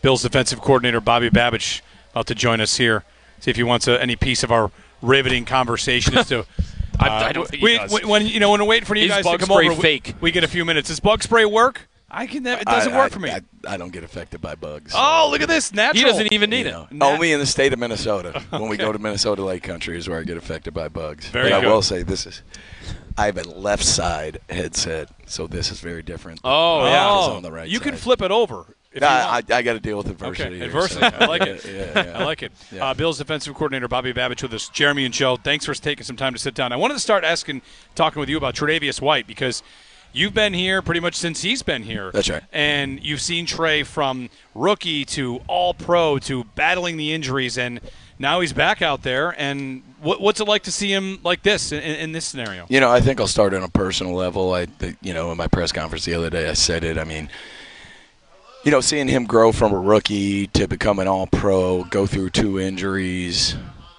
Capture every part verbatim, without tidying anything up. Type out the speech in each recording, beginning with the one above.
Bills defensive coordinator Bobby Babich about to join us here. See if he wants a, any piece of our riveting conversation as to. Uh, I, I don't think we, he does. When you know when we're waiting for you Is guys bug to come spray over, fake? We, we get a few minutes. Does bug spray work? I can. It doesn't I, work I, for me. I, I don't get affected by bugs. Oh, look at this! Natural. He doesn't even need You it. know, Nat- only in the state of Minnesota. When we go to Minnesota Lake Country is where I get affected by bugs. Very but good. I will say this is I have a left side headset, so this is very different. Oh, than yeah. what is Oh, on the right you side. can flip it over. If Nah, you I, want. I got to deal with adversity. Okay, here, adversity. so- I like it. Yeah, yeah. I like it. Yeah. Uh, Bills defensive coordinator Bobby Babich with us. Jeremy and Joe, thanks for taking some time to sit down. I wanted to start asking, talking with you about Tre'Davious White because you've been here pretty much since he's been here. That's right. And you've seen Trey from rookie to all-pro to battling the injuries, and now he's back out there. And what, what's it like to see him like this in, in this scenario? You know, I think I'll start on a personal level. I, the, you know, in my press conference the other day, I said it. I mean, you know, seeing him grow from a rookie to become an all-pro, go through two injuries,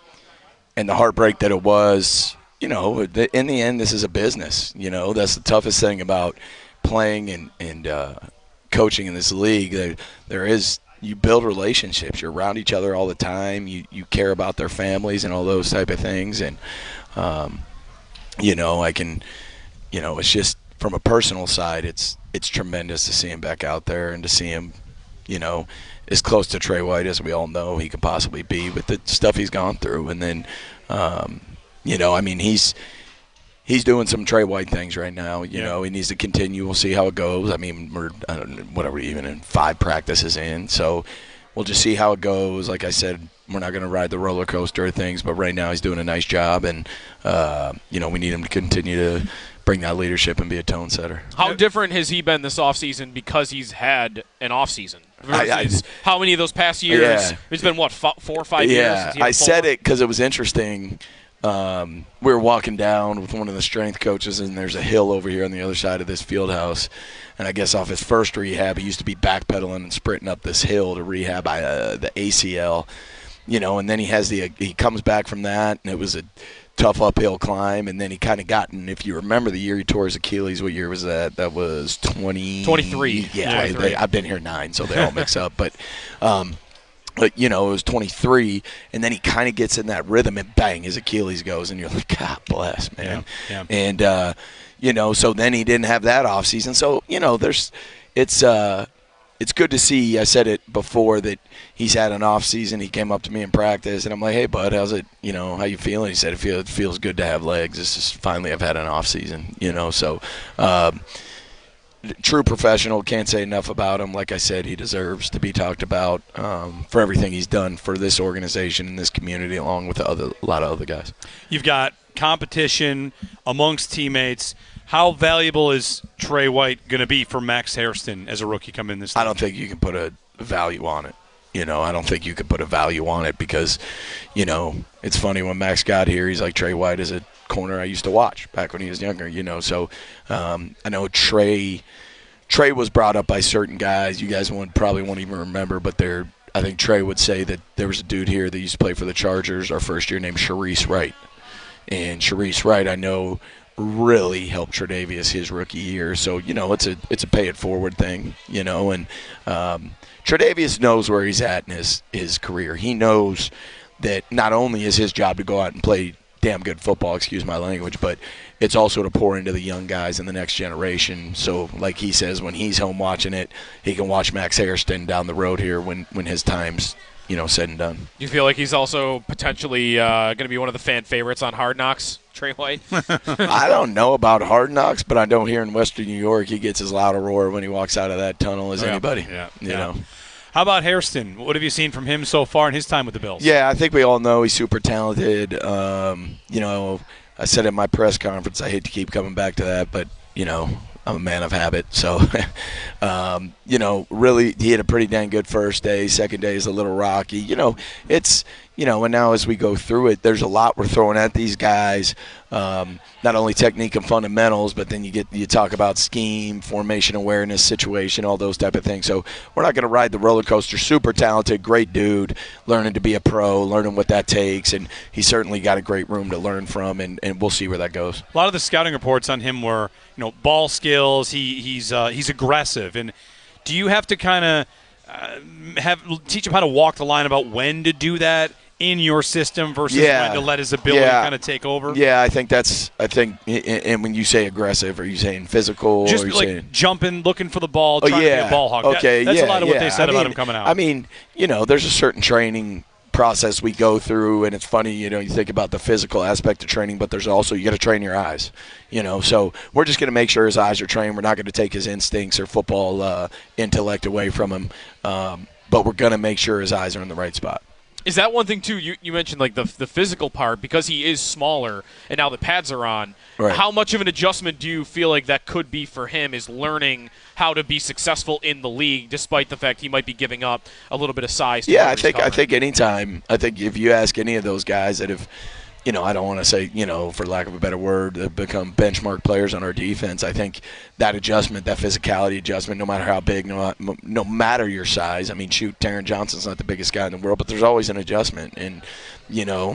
and the heartbreak that it was, you know, in the end, this is a business. You know, that's the toughest thing about playing and, and uh, coaching in this league. There, there is you build relationships. You're around each other all the time. You you care about their families and all those type of things. And, um, you know, I can, you know, it's just from a personal side, it's it's tremendous to see him back out there and to see him, you know, as close to Trey White as we all know he could possibly be with the stuff he's gone through. And then, um, you know, I mean, he's he's doing some Trey White things right now. You Yeah. know, he needs to continue. We'll see how it goes. I mean, we're I don't know, whatever, even in five practices in, so we'll just see how it goes. Like I said, we're not going to ride the roller coaster of things, but right now he's doing a nice job, and uh, you know, we need him to continue to bring that leadership and be a tone setter. How different has he been this offseason because he's had an offseason? I- I- Versus how many of those past years? Yeah. It's been, what, fo- four or five years Yeah, since he had I a said full- it because it was interesting. Um, we were walking down with one of the strength coaches, and there's a hill over here on the other side of this field house. And I guess off his first rehab, he used to be backpedaling and sprinting up this hill to rehab uh, the A C L. You know, and then he has the he comes back from that, and it was a tough uphill climb. And then he kind of gotten, if you remember the year he tore his Achilles, what year was that? That was twenty twenty-three. Yeah, Yeah, I, they, I've been here nine, so they all mix up. But. Um, But, you know, it was twenty-three, and then he kind of gets in that rhythm, and bang, his Achilles goes, and you're like, God bless, man. Yeah, yeah. And, uh, you know, so then he didn't have that offseason. So, you know, there's it's uh, it's good to see. I said it before that he's had an offseason. He came up to me in practice, and I'm like, hey, bud, how's it, you know, how you feeling? He said, it feels, it feels good to have legs. This is finally I've had an offseason, you know. So, um, true professional, can't say enough about him. Like I said, he deserves to be talked about um, for everything he's done for this organization and this community, along with the other, a lot of other guys. You've got competition amongst teammates. How valuable is Trey White going to be for Max Hairston as a rookie coming in this I don't think you can put a value on it. You know, I don't think you could put a value on it because, you know, it's funny when Max got here, he's like, Trey White is a corner I used to watch back when he was younger, you know. So um, I know Trey Trey was brought up by certain guys. You guys won't, probably won't even remember, but they're, I think Trey would say that there was a dude here that used to play for the Chargers our first year named Sharice Wright. And Sharice Wright, I know, really helped Tre'Davious his rookie year. So, you know, it's a it's a pay it forward thing, you know. And um, Tre'Davious knows where he's at in his, his career. He knows that not only is his job to go out and play damn good football, excuse my language, but it's also to pour into the young guys in the next generation. So, like he says, when he's home watching it, he can watch Max Hairston down the road here when, when his time's, you know, said and done. Do you feel like he's also potentially uh, going to be one of the fan favorites on Hard Knocks, Trey White? I don't know about Hard Knocks, but I know here in Western New York he gets as loud a roar when he walks out of that tunnel as Yeah. anybody. Yeah. You Yeah. know. How about Hairston? What have you seen from him so far in his time with the Bills? Yeah, I think we all know he's super talented. Um, you know, I said at my press conference, I hate to keep coming back to that, but, you know, I'm a man of habit. So, um, you know, really he had a pretty dang good first day. Second day is a little rocky. You know, it's, you know, and now as we go through it, there's a lot we're throwing at these guys. Um, not only technique and fundamentals, but then you get you talk about scheme, formation awareness, situation, all those type of things. So we're not going to ride the roller coaster. Super talented, great dude, learning to be a pro, learning what that takes, and he's certainly got a great room to learn from, and, and we'll see where that goes. A lot of the scouting reports on him were, you know, ball skills. He he's uh, he's aggressive. And do you have to kind of uh, have teach him how to walk the line about when to do that in your system versus yeah. when to let his ability yeah. kind of take over? Yeah, I think that's – I think – and when you say aggressive, are you saying physical? Just or you like saying, jumping, looking for the ball, oh, trying yeah. to be a ball hog. Okay, that, that's yeah, a lot of yeah. what they said I about mean, him coming out. I mean, you know, there's a certain training process we go through, and it's funny, you know, you think about the physical aspect of training, but there's also you got to train your eyes, you know. So we're just going to make sure his eyes are trained. We're not going to take his instincts or football uh, intellect away from him, um, but we're going to make sure his eyes are in the right spot. Is that one thing too? You, you mentioned like the the physical part because he is smaller and now the pads are on. Right. How much of an adjustment do you feel like that could be for him? Is learning how to be successful in the league, despite the fact he might be giving up a little bit of size. To Yeah, I he's think I covering? think anytime I think if you ask any of those guys that have, you know, I don't want to say, you know, for lack of a better word, that become benchmark players on our defense. I think that adjustment, that physicality adjustment, no matter how big, no, no matter your size. I mean, shoot, Taron Johnson's not the biggest guy in the world, but there's always an adjustment. And, you know,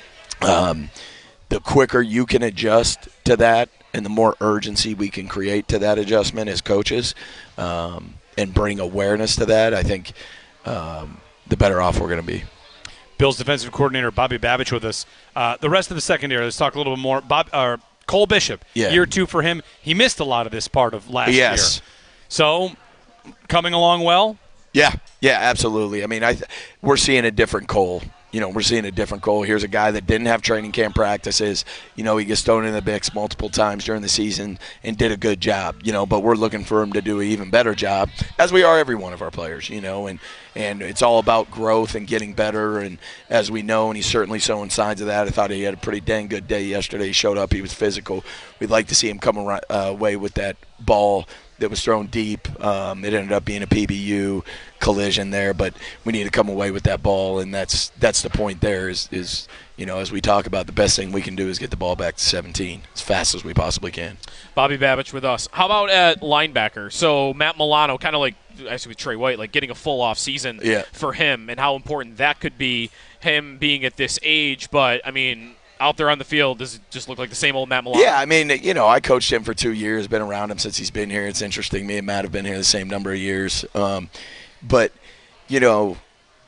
um, the quicker you can adjust to that and the more urgency we can create to that adjustment as coaches um, and bring awareness to that, I think um, the better off we're going to be. Bills defensive coordinator Bobby Babich with us. Uh, the rest of the secondary, let's talk a little bit more. Bob, uh, Cole Bishop, Yeah. year two for him. He missed a lot of this part of last Yes. year. So, coming along well? Yeah, yeah, absolutely. I mean, I th- we're seeing a different Cole. You know, we're seeing a different Cole. Here's a guy that didn't have training camp practices. You know, he gets thrown in the mix multiple times during the season and did a good job. You know, but we're looking for him to do an even better job, as we are every one of our players. You know, and and it's all about growth and getting better. And as we know, and he's certainly showing signs of that. I thought he had a pretty dang good day yesterday. He showed up. He was physical. We'd like to see him come ar- uh, away with that ball that was thrown deep. Um, it ended up being a P B U collision there, but we need to come away with that ball, and that's that's the point there is, is you know, as we talk about, the best thing we can do is get the ball back to seventeen as fast as we possibly can. Bobby Babich with us. How about at linebacker? So Matt Milano, kind of like actually with Trey White, like getting a full off season Yeah. for him, and how important that could be. Him being at this age, but I mean, out there on the field, does it just look like the same old Matt Milano? Yeah, I mean, you know, I coached him for two years, been around him since he's been here. It's interesting. Me and Matt have been here the same number of years. Um, but, you know,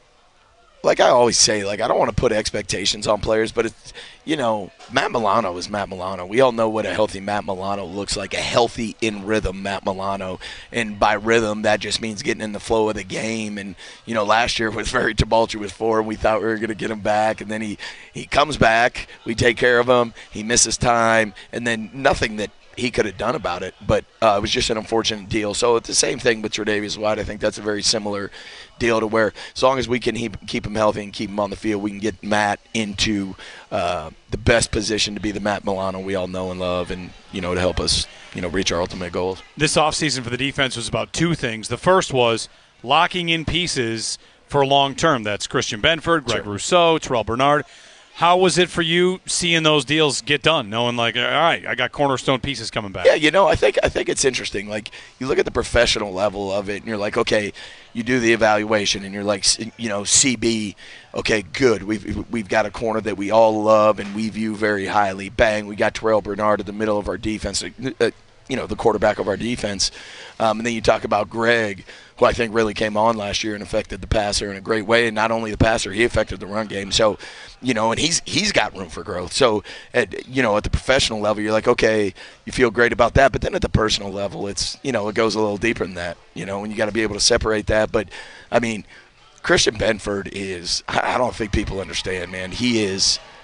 like I always say, like I don't want to put expectations on players, but it's, you know, Matt Milano is Matt Milano. We all know what a healthy Matt Milano looks like, a healthy in rhythm Matt Milano. And by rhythm, that just means getting in the flow of the game. And, you know, last year was very tumultuous for him. We thought we were going to get him back, and then he, he comes back. We take care of him. He misses time, and then nothing that he could have done about it, but uh, it was just an unfortunate deal. So it's the same thing with Tre'Davious White. I think that's a very similar deal to where as long as we can keep, keep him healthy and keep him on the field, we can get Matt into uh, the best position to be the Matt Milano we all know and love, and, you know, to help us, you know, reach our ultimate goals. This offseason for the defense was about two things. The first was locking in pieces for long term. That's Christian Benford, Greg Sure. Rousseau, Terrell Bernard. How was it for you seeing those deals get done, knowing like, all right, I got cornerstone pieces coming back? Yeah, you know, I think I think it's interesting. Like, you look at the professional level of it, and you're like, okay, you do the evaluation, and you're like, you know, C B, okay, good. We've we've got a corner that we all love and we view very highly. Bang, we got Terrell Bernard at the middle of our defense, uh, you know, the quarterback of our defense. Um, and then you talk about Greg, who I think really came on last year and affected the passer in a great way. And not only the passer, he affected the run game. So, you know, and he's he's got room for growth. So, at, you know, at the professional level, you're like, okay, you feel great about that. But then at the personal level, it's, you know, it goes a little deeper than that, you know, and you got to be able to separate that. But, I mean, Christian Benford is, I don't think people understand, man. He is –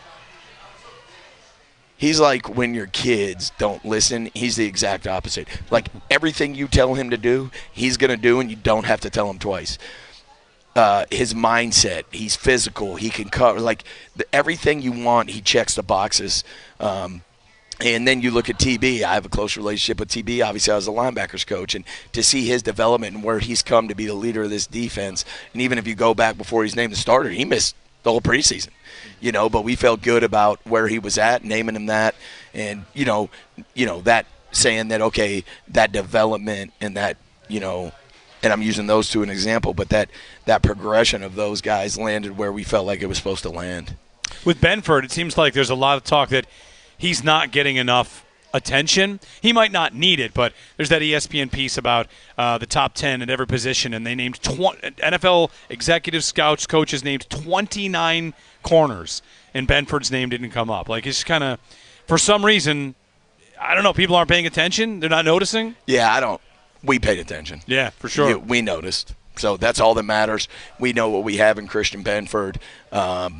he's like when your kids don't listen, he's the exact opposite. Like everything you tell him to do, he's going to do, and you don't have to tell him twice. Uh, his mindset, he's physical, he can cover. Like the, everything you want, he checks the boxes. Um, and then you look at T B. I have a close relationship with T B. Obviously, I was a linebackers coach. And to see his development and where he's come to be the leader of this defense, and even if you go back before he's named the starter, he missed the whole preseason. You know, but we felt good about where he was at, naming him that, and you know, you know that saying that okay, that development and that, you know, and I'm using those two as an example, but that that progression of those guys landed where we felt like it was supposed to land. With Benford, it seems like there's a lot of talk that he's not getting enough attention. He might not need it, but there's that E S P N piece about uh, the top ten at every position, and they named tw- N F L executive scouts coaches named twenty-nine corners, and Benford's name didn't come up. Like, it's kind of, for some reason, I don't know, people aren't paying attention. They're not noticing. Yeah, I don't. We paid attention. Yeah, for sure. Yeah, we noticed. So that's all that matters. We know what we have in Christian Benford. Um,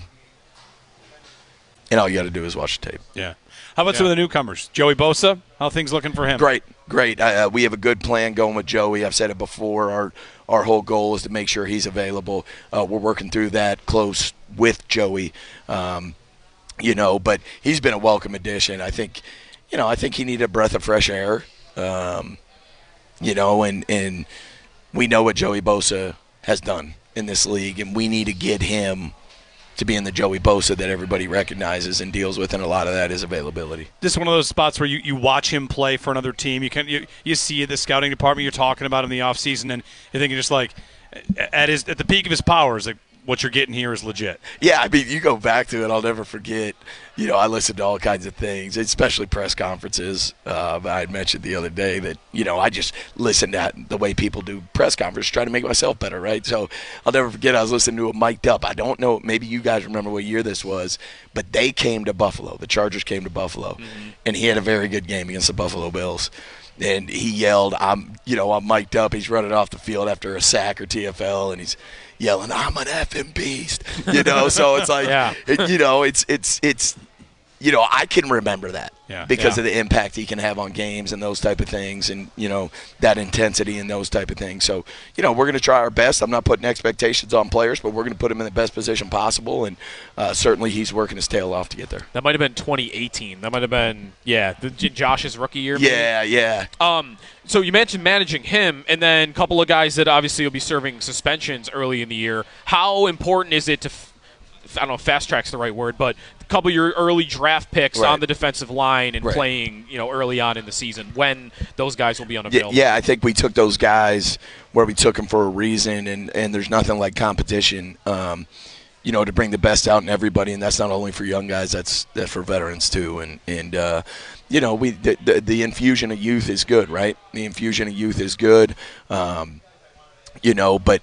and all you got to do is watch the tape. Yeah. How about Yeah. some of the newcomers? Joey Bosa, how are things looking for him? Great, great. Uh, we have a good plan going with Joey. I've said it before. Our our whole goal is to make sure he's available. Uh, we're working through that close with Joey, um, you know. But he's been a welcome addition. I think, you know, I think he needed a breath of fresh air, um, you know, and and we know what Joey Bosa has done in this league, and we need to get him to be in the Joey Bosa that everybody recognizes and deals with, and a lot of that is availability. This is one of those spots where you, you watch him play for another team. You can you, you see the scouting department, you're talking about him in the offseason, and you're thinking just like at his at the peak of his powers, like what you're getting here is legit. Yeah, I mean, you go back to it, I'll never forget. You know, I listen to all kinds of things, especially press conferences. Uh, I had mentioned the other day that, you know, I just listen to the way people do press conferences, try to make myself better, right? So I'll never forget I was listening to a mic'd up. I don't know, maybe you guys remember what year this was, but they came to Buffalo. The Chargers came to Buffalo, mm-hmm. and he had a very good game against the Buffalo Bills. And he yelled, I'm, you know, I'm mic'd up. He's running off the field after a sack or T F L, and he's yelling, I'm an effing beast, you know. So it's like, yeah. it, you know, it's it's it's, you know, I can remember that yeah. because yeah. of the impact he can have on games and those type of things, and you know that intensity and those type of things. So you know, we're going to try our best. I'm not putting expectations on players, but we're going to put him in the best position possible, and uh, certainly he's working his tail off to get there. That might have been twenty eighteen. That might have been yeah, the, Josh's rookie year. Maybe? Yeah, yeah. Um. So you mentioned managing him, and then a couple of guys that obviously will be serving suspensions early in the year. How important is it to, f- I don't know if fast track's the right word, but a couple of your early draft picks Right. on the defensive line and Right. playing, you know, early on in the season when those guys will be unavailable? Yeah, yeah, I think we took those guys where we took them for a reason, and, and there's nothing like competition, um, you know, to bring the best out in everybody, and that's not only for young guys, that's that's for veterans too. And and uh, you know, we the, the, the infusion of youth is good, right? The infusion of youth is good, um, you know, but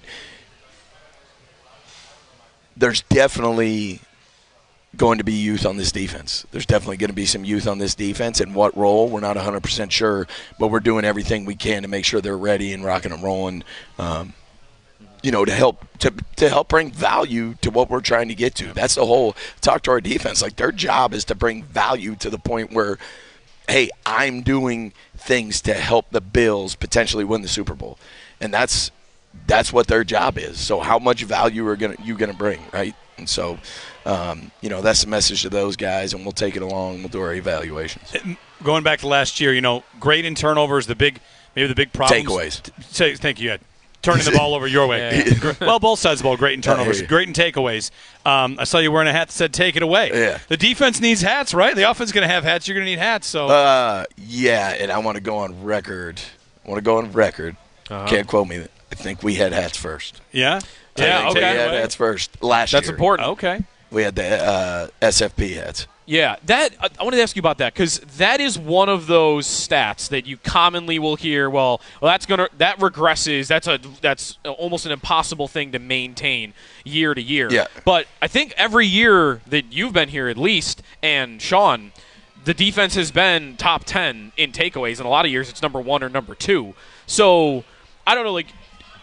there's definitely going to be youth on this defense. There's definitely going to be some youth on this defense. And what role, we're not one hundred percent sure, but we're doing everything we can to make sure they're ready and rocking and rolling, um, you know, to help to to help bring value to what we're trying to get to. That's the whole talk to our defense. Like, their job is to bring value to the point where, hey, I'm doing things to help the Bills potentially win the Super Bowl. And that's that's what their job is. So how much value are gonna you going to bring, right? And so, um, you know, that's the message to those guys, and we'll take it along. We'll do our evaluations. Going back to last year, you know, great in turnovers, the big, maybe the big problem. Takeaways. Say, thank you, Ed. Turning the ball over your way. Yeah. Well, both sides of the ball, great in turnovers, you. great in takeaways. Um, I saw you wearing a hat that said "Take it away." Yeah. The defense needs hats, right? The offense is going to have hats. You're going to need hats. So, Uh, yeah, and I want to go on record. I want to go on record. Uh-huh. Can't quote me. I think we had hats first. yeah, Yeah, I think okay. we had hats first last That's year. important. Okay. We had the uh, S F P hats. Yeah, that I I wanted to ask you about that because that is one of those stats that you commonly will hear. Well, well, that's gonna that regresses. That's a that's almost an impossible thing to maintain year to year. Yeah. But I think every year that you've been here, at least, and Sean, the defense has been top ten in takeaways. In a lot of years, it's number one or number two. So I don't know, like.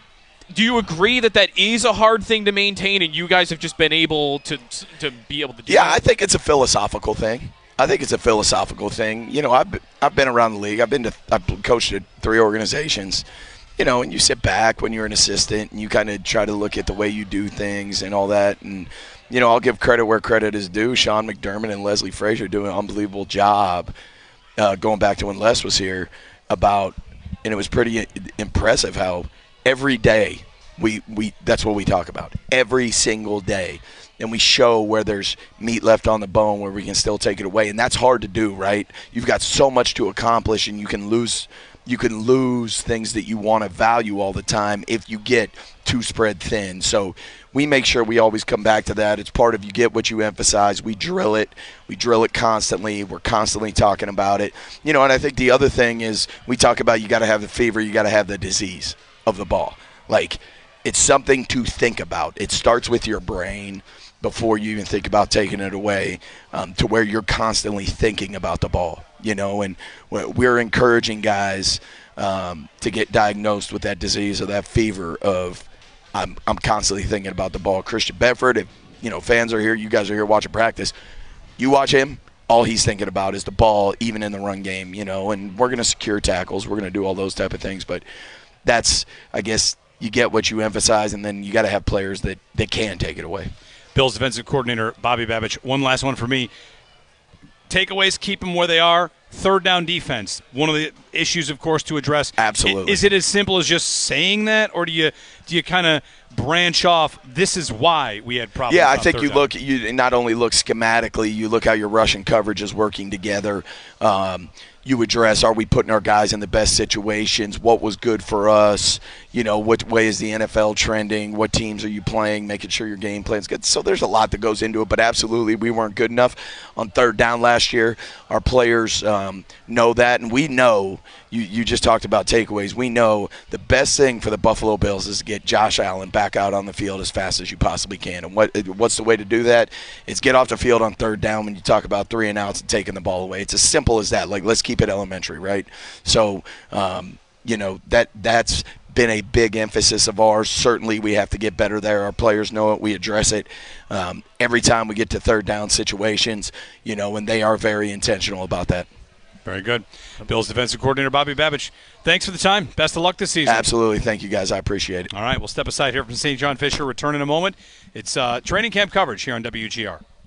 Do you agree that that is a hard thing to maintain, and you guys have just been able to to be able to do Yeah, that? I think it's a philosophical thing. I think it's a philosophical thing. You know, I've been- I've been around the league. I've been to I've coached at three organizations. You know, and you sit back when you're an assistant, and you kind of try to look at the way you do things and all that. And you know, I'll give credit where credit is due. Sean McDermott and Leslie Frazier do an unbelievable job. Uh, going back to when Les was here, about, and it was pretty impressive how every day we, we that's what we talk about every single day, and we show where there's meat left on the bone where we can still take it away, and that's hard to do, right? You've got so much to accomplish, and you can lose you can lose things that you want to value all the time if you get too spread thin. So we make sure we always come back to that. It's part of you get what you emphasize. We drill it. We drill it constantly. We're constantly talking about it. You know, and I think the other thing is we talk about you got to have the fever, you got to have the disease of the ball. Like, it's something to think about. It starts with your brain before you even think about taking it away, um, to where you're constantly thinking about the ball, you know, and we're encouraging guys um, to get diagnosed with that disease or that fever of I'm, I'm constantly thinking about the ball. Christian Bedford, if, you know, fans are here, you guys are here watching practice, you watch him, all he's thinking about is the ball, even in the run game, you know, and we're going to secure tackles. We're going to do all those type of things, but that's, I guess, you get what you emphasize, and then you got to have players that, that can take it away. Bills defensive coordinator Bobby Babich. One last one for me. Takeaways, keep them where they are. Third down defense. One of the issues, of course, to address. Absolutely. Is it as simple as just saying that, or do you do you kind of branch off? This is why we had problems. Yeah, I on think third you down. look. You not only look schematically, you look how your rushing coverage is working together. Um, you address, are we putting our guys in the best situations? What was good for us? You know, what way is the N F L trending? What teams are you playing? Making sure your game plan's good. So there's a lot that goes into it, but absolutely we weren't good enough on third down last year. Our players um, know that, and we know, you, you just talked about takeaways, we know the best thing for the Buffalo Bills is to get Josh Allen back out on the field as fast as you possibly can. And what what's the way to do that? It's get off the field on third down when you talk about three and outs and taking the ball away. It's as simple as that. Like, let's keep it elementary, right? So, um, you know, that that's been a big emphasis of ours. Certainly we have to get better there. Our players know it. We address it um, every time we get to third down situations, you know, and they are very intentional about that. Very good. Bills defensive coordinator Bobby Babich, thanks for the time. Best of luck this season. Absolutely. Thank you, guys. I appreciate it. All right, we'll step aside here from Saint John Fisher. Return in a moment. It's uh, training camp coverage here on W G R.